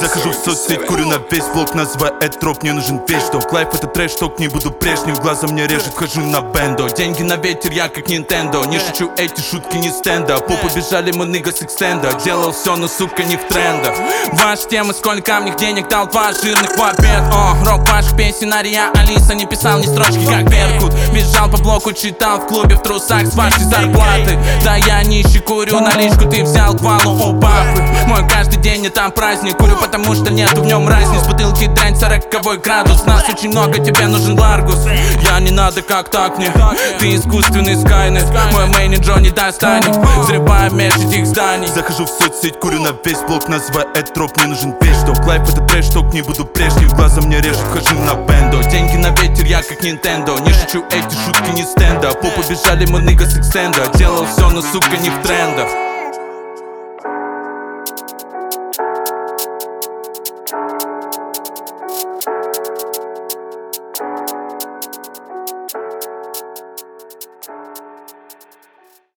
Захожу в соцсеть, курю на весь блок, называя это троп, мне нужен вещдок. Лайф это трэш-ток, не буду прежним, глаза мне режет, хожу на бендо. Деньги на ветер, я как Nintendo, не шучу, эти шутки не стенда. Попу бежали мы нига с экстенда, делал все, но сука не в трендах. Ваши темы, сколько мне денег дал, два жирных в обед. Рок ваших песен, Ария, Алиса не писал ни строчки, как Беркут. Бежал по блоку, читал в клубе в трусах с вашей зарплаты. Да я нищий, курю наличку, ты взял квалу у папы. Мой каждый день не там праздник, курю, потому что нету в нем разниц. Бутылки дрянь, 40-й градус, нас очень много, тебе нужен Ларгус. Я не надо, как так мне, ты искусственный Скайнет. Мой менеджер не достанет, взрываем меж этих зданий. Захожу в соцсеть, курю на весь блок, называя это троп, мне нужен вещдок. Лайф это трэш-ток, не буду прежним, глаза мне режет, хожу на бендо. Деньги на ветер, я как Nintendo, не шучу, эти шутки не стенда. Попу бежали мы нига с экстенда, делал все, но сука не в трендах.